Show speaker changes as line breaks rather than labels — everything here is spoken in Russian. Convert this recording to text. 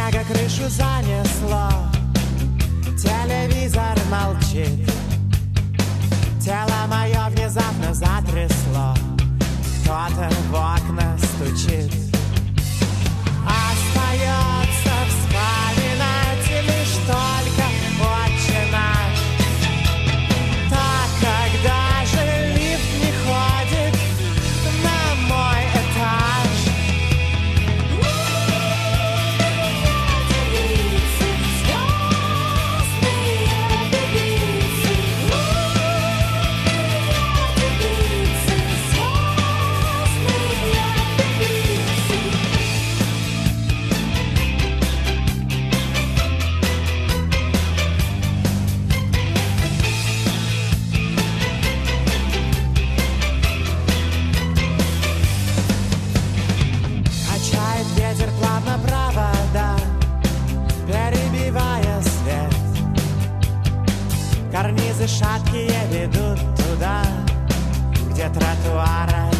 снега крышу занесло, телевизор молчит, тело мое внезапно затрясло, кто-то в окна стучит. Остается вспоминать лишь только «Отче наш». Так, когда же лифт не ходит на мой этаж. Ветер плавно провода, перебивая свет. Карнизы шаткие ведут туда, где тротуара